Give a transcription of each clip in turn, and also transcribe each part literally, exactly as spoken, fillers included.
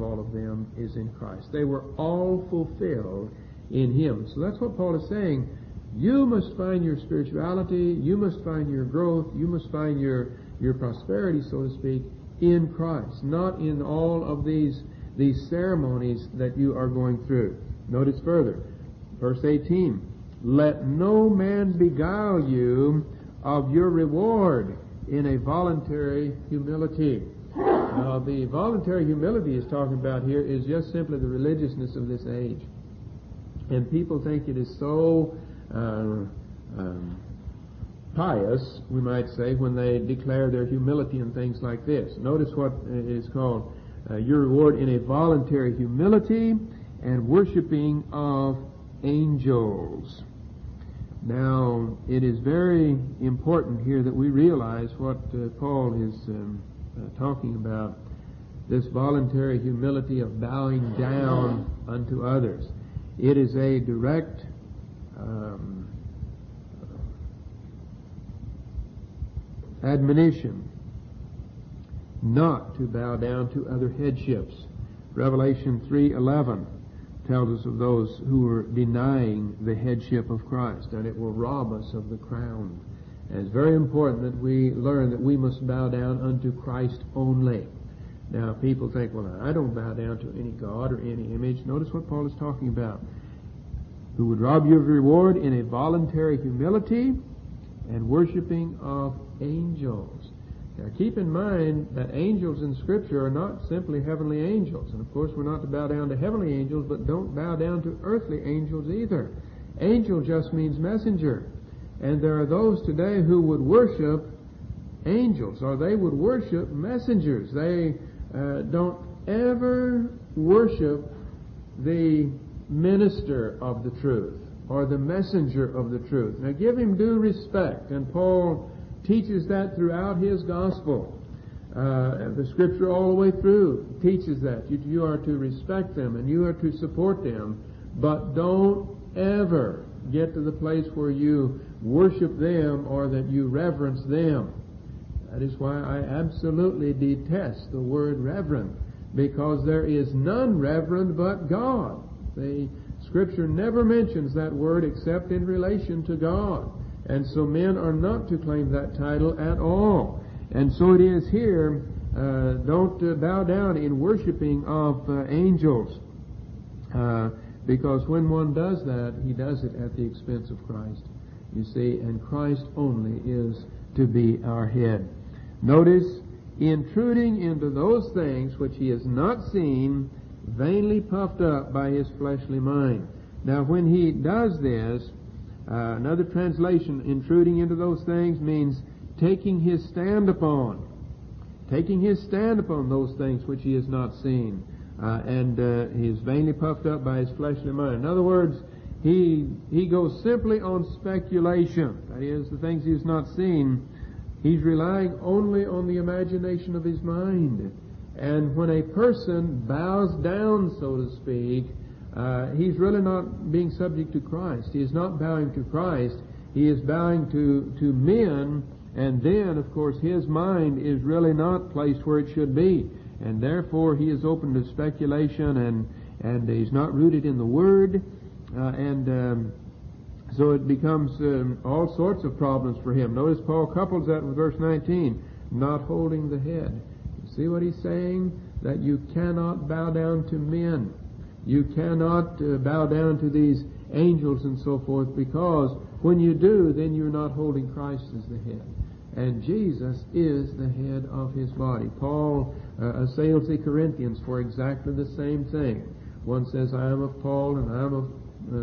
all of them is in Christ. They were all fulfilled in Him. So that's what Paul is saying. You must find your spirituality, you must find your growth, you must find your, your prosperity, so to speak, in Christ, not in all of these, these ceremonies that you are going through. Notice further, verse eighteen, let no man beguile you of your reward in a voluntary humility. Now, the voluntary humility he's talking about here is just simply the religiousness of this age. And people think it is so uh, um, pious, we might say, when they declare their humility and things like this. Notice what is called uh, your reward in a voluntary humility and worshiping of angels. Now, it is very important here that we realize what uh, Paul is um, uh, talking about, this voluntary humility of bowing down unto others. It is a direct um, admonition not to bow down to other headships. Revelation three eleven tells us of those who are denying the headship of Christ, and it will rob us of the crown. And it's very important that we learn that we must bow down unto Christ only. Now, people think, well, I don't bow down to any God or any image. Notice what Paul is talking about. Who would rob you of reward in a voluntary humility and worshiping of angels. Now, keep in mind that angels in Scripture are not simply heavenly angels. And, of course, we're not to bow down to heavenly angels, but don't bow down to earthly angels either. Angel just means messenger. And there are those today who would worship angels, or they would worship messengers. They uh, don't ever worship the minister of the truth or the messenger of the truth. Now, give him due respect, and Paul teaches that throughout his gospel. Uh, the Scripture all the way through teaches that. You, you are to respect them and you are to support them, but don't ever get to the place where you worship them or that you reverence them. That is why I absolutely detest the word reverend, because there is none reverend but God. The Scripture never mentions that word except in relation to God. And so men are not to claim that title at all. And so it is here, uh, don't uh, bow down in worshiping of uh, angels. Uh, because when one does that, he does it at the expense of Christ. You see, and Christ only is to be our head. Notice, intruding into those things which he has not seen, vainly puffed up by his fleshly mind. Now, when he does this, uh, another translation, intruding into those things, means taking his stand upon. Taking his stand upon those things which he has not seen. Uh, and uh, he is vainly puffed up by his fleshly mind. In other words, he he goes simply on speculation. That is, the things he has not seen. He's relying only on the imagination of his mind. And when a person bows down, so to speak, uh, he's really not being subject to Christ. He is not bowing to Christ. He is bowing to, to men, and then, of course, his mind is really not placed where it should be. And therefore, he is open to speculation, and, and he's not rooted in the Word. Uh, and um, so it becomes um, all sorts of problems for him. Notice Paul couples that with verse nineteen, not holding the head. See what he's saying? That you cannot bow down to men. You cannot uh, bow down to these angels and so forth, because when you do, then you're not holding Christ as the head. And Jesus is the head of his body. Paul uh, assails the Corinthians for exactly the same thing. One says, I am of Paul, and I am of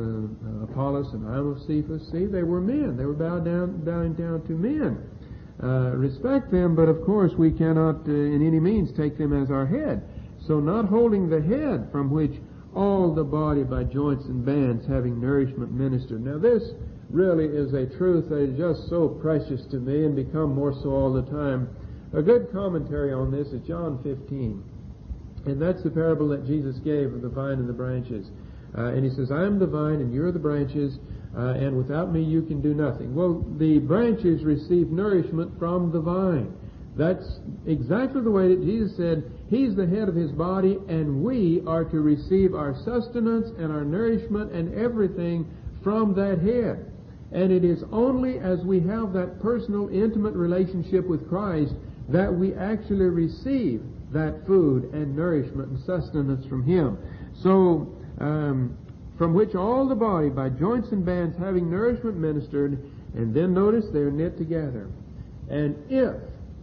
uh, Apollos, and I am of Cephas. See, they were men. They were bowed down, bowing down to men. Uh, respect them, but of course we cannot uh, in any means take them as our head. So not holding the head, from which all the body by joints and bands having nourishment ministered. Now this really is a truth that is just so precious to me, and become more so all the time. A good commentary on this is John fifteen. And that's the parable that Jesus gave of the vine and the branches. Uh, and he says, I am the vine and you're the branches, uh, and without me you can do nothing. Well, the branches receive nourishment from the vine. That's exactly the way that Jesus said He's the head of His body, and we are to receive our sustenance and our nourishment and everything from that head. And it is only as we have that personal, intimate relationship with Christ that we actually receive that food and nourishment and sustenance from Him. So, um, from which all the body, by joints and bands, having nourishment ministered, and then notice they're knit together. And if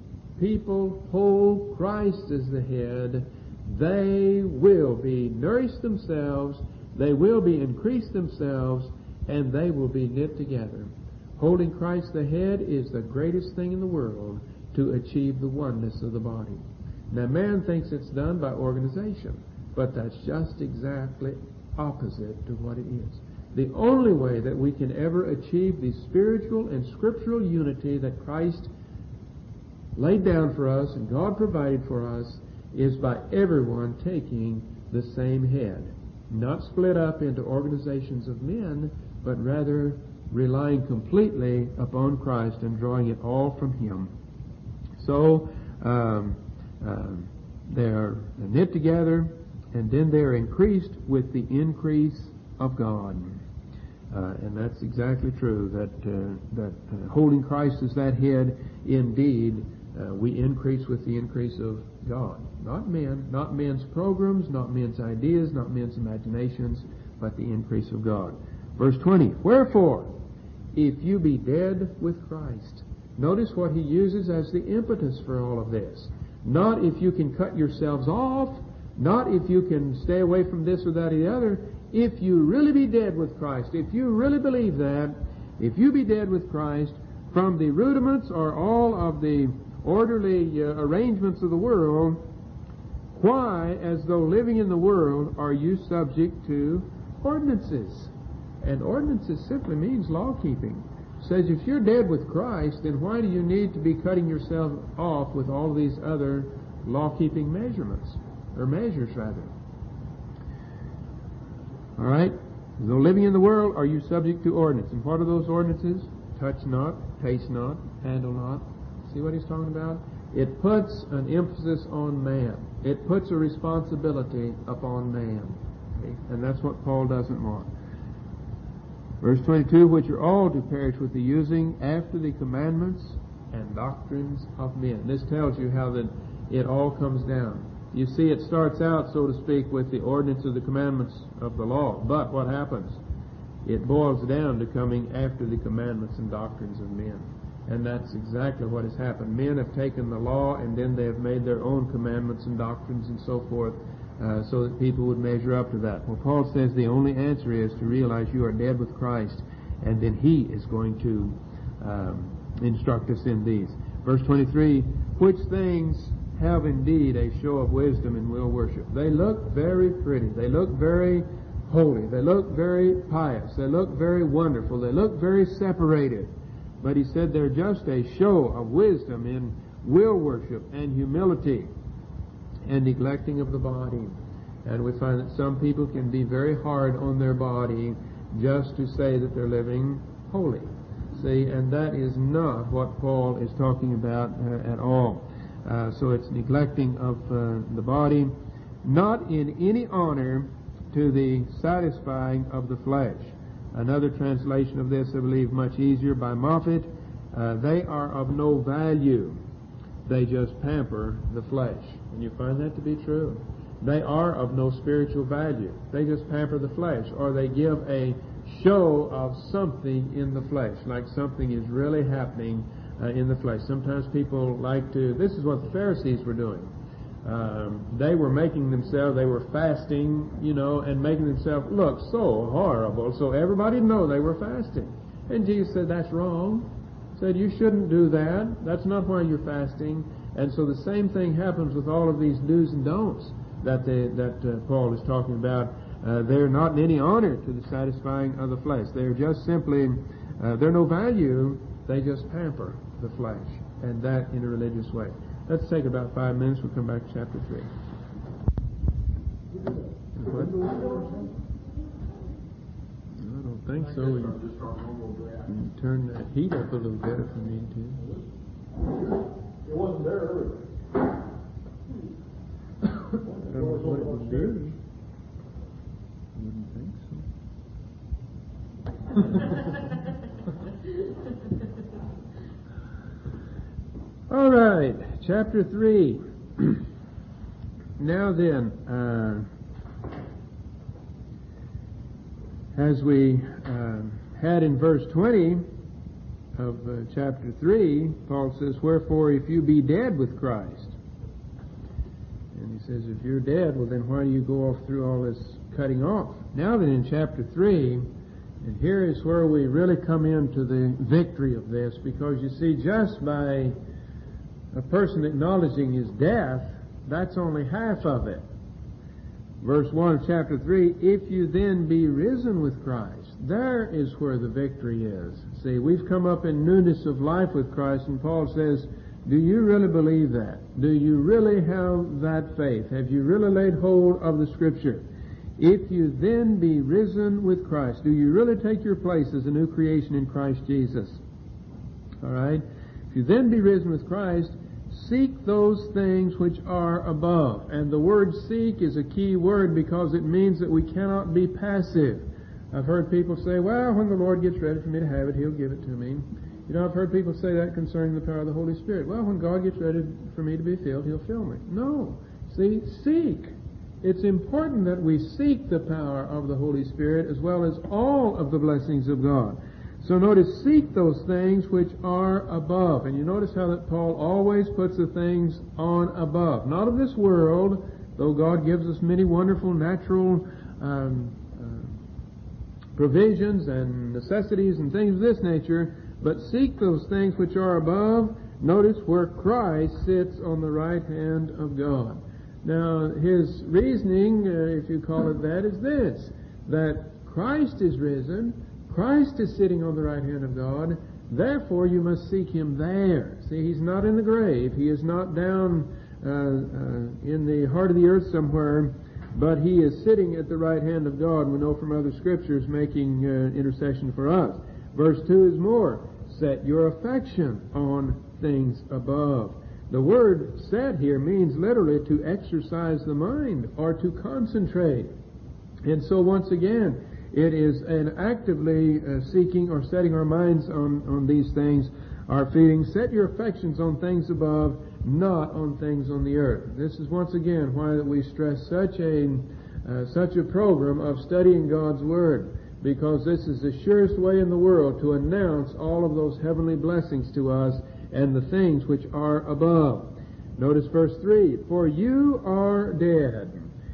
people hold Christ as the head, they will be nourished themselves, they will be increased themselves, and they will be knit together. Holding Christ the head is the greatest thing in the world to achieve the oneness of the body. Now, man thinks it's done by organization, but that's just exactly opposite to what it is. The only way that we can ever achieve the spiritual and scriptural unity that Christ laid down for us and God provided for us is by everyone taking the same head. Not split up into organizations of men, but rather relying completely upon Christ and drawing it all from Him. So, um, um, they're knit together, and then they're increased with the increase of God. Uh, and that's exactly true, that, uh, that uh, holding Christ as that head, indeed, uh, we increase with the increase of God. Not men, not men's programs, not men's ideas, not men's imaginations, but the increase of God. Verse twenty, wherefore, if you be dead with Christ. Notice what he uses as the impetus for all of this. Not if you can cut yourselves off, not if you can stay away from this or that or the other. If you really be dead with Christ, if you really believe that, if you be dead with Christ, from the rudiments or all of the orderly uh, arrangements of the world, why, as though living in the world, are you subject to ordinances? And ordinances simply means law-keeping. It says if you're dead with Christ, then why do you need to be cutting yourself off with all these other law-keeping measurements, or measures rather? All right? As though living in the world, are you subject to ordinance? And what are those ordinances? Touch not, taste not, handle not. See what he's talking about? It puts an emphasis on man. It puts a responsibility upon man. Okay? And that's what Paul doesn't want. Verse twenty-two, which are all to perish with the using after the commandments and doctrines of men. This tells you how that it all comes down. You see, it starts out, so to speak, with the ordinance of the commandments of the law. But what happens? It boils down to coming after the commandments and doctrines of men. And that's exactly what has happened. Men have taken the law and then they have made their own commandments and doctrines and so forth, uh, so that people would measure up to that. Well, Paul says the only answer is to realize you are dead with Christ, and then He is going to um, instruct us in these. Verse twenty-three, which things have indeed a show of wisdom and will worship. They look very pretty. They look very holy. They look very pious. They look very wonderful. They look very separated. But he said they're just a show of wisdom in will worship and humility and neglecting of the body. And we find that some people can be very hard on their body just to say that they're living holy. See, and that is not what Paul is talking about uh, at all. Uh, so it's neglecting of uh, the body, not in any honor to the satisfying of the flesh. Another translation of this, I believe, much easier by Moffat, uh, they are of no value. They just pamper the flesh. And you find that to be true. They are of no spiritual value. They just pamper the flesh, or they give a show of something in the flesh, like something is really happening uh, in the flesh. Sometimes people like to, this is what the Pharisees were doing. Um, they were making themselves, they were fasting, you know, and making themselves look so horrible, so everybody know they were fasting. And Jesus said, that's wrong. He said, you shouldn't do that. That's not why you're fasting. And so the same thing happens with all of these do's and don'ts that they, that uh, Paul is talking about. Uh, they're not in any honor to the satisfying of the flesh. They're just simply, uh, they're no value. They just pamper the flesh, and that in a religious way. Let's take about five minutes. We'll come back to chapter three. What? I don't think so. We can turn that heat up a little bit if we need to. It wasn't there earlier. I don't know what it would be. Wouldn't think so. All right, chapter three. Now then, uh, as we uh, had in verse twenty of uh, chapter three, Paul says, "Wherefore, if you be dead with Christ," and he says, if you're dead, well then why do you go off through all this cutting off? Now then in chapter three, and here is where we really come into the victory of this, because you see, just by a person acknowledging his death, that's only half of it. Verse one of chapter three, if you then be risen with Christ, there is where the victory is. See, we've come up in newness of life with Christ, and Paul says, do you really believe that? Do you really have that faith? Have you really laid hold of the Scripture? If you then be risen with Christ, do you really take your place as a new creation in Christ Jesus? All right? If you then be risen with Christ, seek those things which are above. And the word seek is a key word because it means that we cannot be passive. I've heard people say, well, when the Lord gets ready for me to have it, He'll give it to me. You know, I've heard people say that concerning the power of the Holy Spirit. Well, when God gets ready for me to be filled, He'll fill me. No. See, seek. It's important that we seek the power of the Holy Spirit as well as all of the blessings of God. So notice, seek those things which are above. And you notice how that Paul always puts the things on above. Not of this world, though God gives us many wonderful natural um, uh, provisions and necessities and things of this nature, but seek those things which are above. Notice where Christ sits on the right hand of God. Now, his reasoning, uh, if you call it that, is this, that Christ is risen, Christ is sitting on the right hand of God, therefore you must seek Him there. See, He's not in the grave, He is not down uh, uh, in the heart of the earth somewhere, but He is sitting at the right hand of God, we know from other Scriptures, making uh, intercession for us. Verse two is more, set your affection on things above. The word set here means literally to exercise the mind or to concentrate. And so once again, it is an actively uh, seeking or setting our minds on, on these things, our feelings. Set your affections on things above, not on things on the earth. This is once again why that we stress such a uh, such a program of studying God's Word, because this is the surest way in the world to announce all of those heavenly blessings to us and the things which are above. Notice verse three, for you are dead.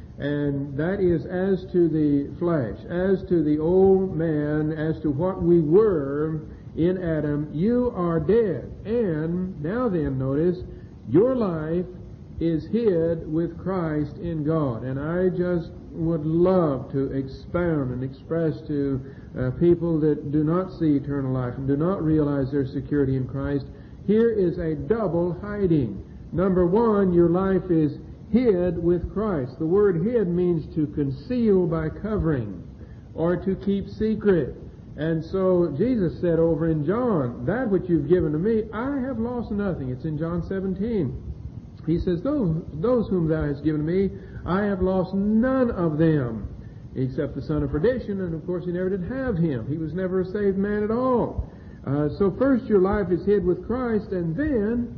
And that is as to the flesh, as to the old man, as to what we were in Adam, you are dead. And now then, notice, your life is hid with Christ in God. And I just would love to expound and express to uh, people that do not see eternal life and do not realize their security in Christ, here is a double hiding. Number one, your life is hid with Christ. The word hid means to conceal by covering or to keep secret. And so Jesus said over in John, that which you've given to me, I have lost nothing. It's in John seventeen. He says, those, those whom thou hast given to me, I have lost none of them, except the son of perdition, and of course he never did have him. He was never a saved man at all. Uh, so first your life is hid with Christ, and then,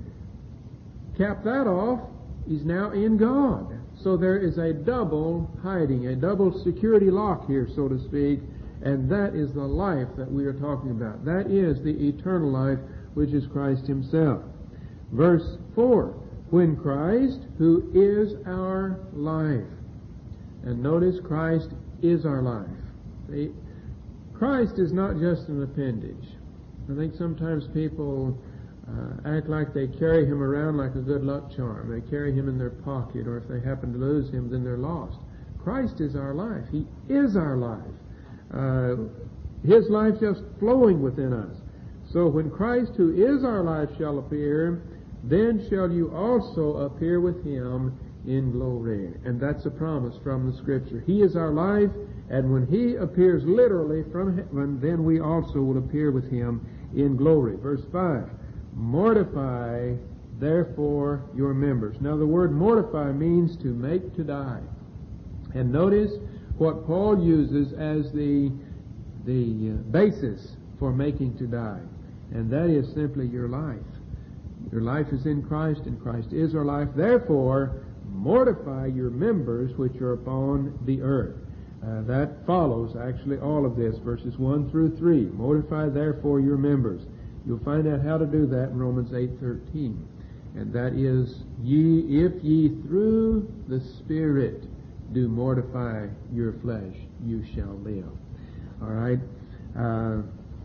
cap that off, he's now in God. So there is a double hiding, a double security lock here, so to speak, and that is the life that we are talking about. That is the eternal life, which is Christ Himself. Verse four, when Christ, who is our life, and notice Christ is our life. See, Christ is not just an appendage. I think sometimes people uh, act like they carry Him around like a good luck charm. They carry Him in their pocket, or if they happen to lose Him, then they're lost. Christ is our life. He is our life. Uh, His life just flowing within us. So when Christ, who is our life, shall appear, then shall you also appear with Him in glory. And that's a promise from the Scripture. He is our life, and when He appears literally from heaven, then we also will appear with Him in glory. Verse five, mortify therefore your members. Now the word mortify means to make to die. And notice what Paul uses as the, the basis for making to die. And that is simply your life. Your life is in Christ, and Christ is our life. Therefore, mortify your members which are upon the earth. Uh, that follows actually all of this, verses one through three. Mortify therefore your members. You'll find out how to do that in Romans eight thirteen. And that is, ye, if ye through the Spirit do mortify your flesh, you shall live. All right? Uh,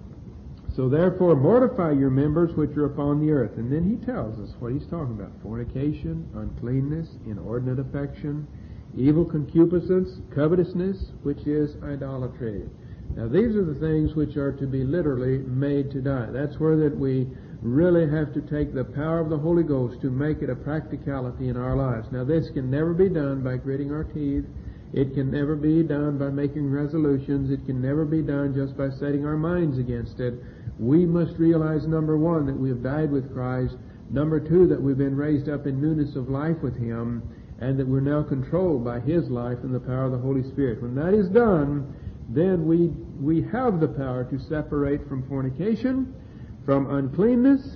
so therefore, mortify your members which are upon the earth. And then he tells us what he's talking about. Fornication, uncleanness, inordinate affection, evil concupiscence, covetousness, which is idolatry. Now these are the things which are to be literally made to die. That's where that we really have to take the power of the Holy Ghost to make it a practicality in our lives. Now this can never be done by gritting our teeth. It can never be done by making resolutions. It can never be done just by setting our minds against it. We must realize, number one, that we have died with Christ. Number two, that we've been raised up in newness of life with Him, and that we're now controlled by His life and the power of the Holy Spirit. When that is done, then we we have the power to separate from fornication, from uncleanness.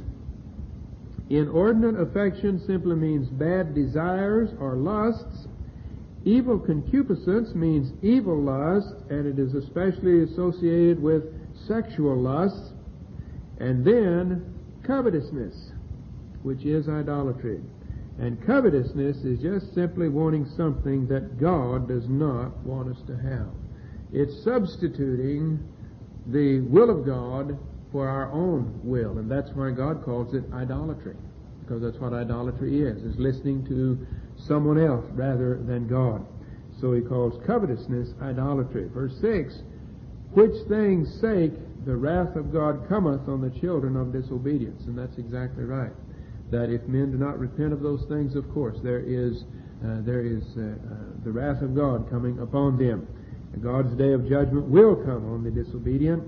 Inordinate affection simply means bad desires or lusts. Evil concupiscence means evil lust, and it is especially associated with sexual lusts. And then covetousness, which is idolatry. And covetousness is just simply wanting something that God does not want us to have. It's substituting the will of God for our own will, and that's why God calls it idolatry, because that's what idolatry is, is listening to someone else rather than God. So he calls covetousness idolatry. Verse six, which things sake the wrath of God cometh on the children of disobedience. And that's exactly right. That if men do not repent of those things, of course, there is uh, there is uh, uh, the wrath of God coming upon them. God's day of judgment will come on the disobedient.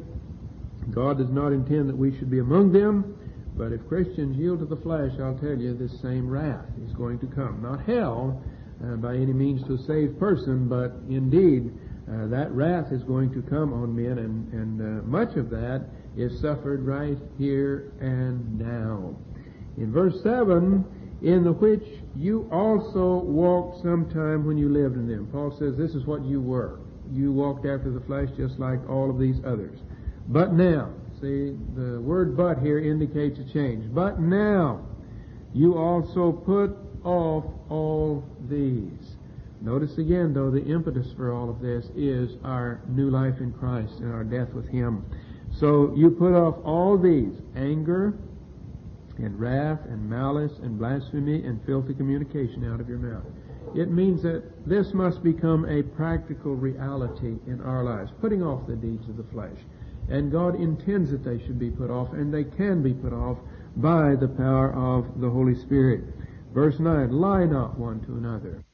God does not intend that we should be among them, but if Christians yield to the flesh, I'll tell you, this same wrath is going to come. Not hell uh, by any means to a saved person, but indeed uh, that wrath is going to come on men, and, and uh, much of that is suffered right here and now. In verse seven, in the which you also walked sometime when you lived in them. Paul says this is what you were. You walked after the flesh just like all of these others. But now, see, the word but here indicates a change. But now, you also put off all these. Notice again, though, the impetus for all of this is our new life in Christ and our death with Him. So you put off all these: anger and wrath and malice and blasphemy and filthy communication out of your mouth. It means that this must become a practical reality in our lives, putting off the deeds of the flesh. And God intends that they should be put off, and they can be put off by the power of the Holy Spirit. Verse nine, lie not one to another.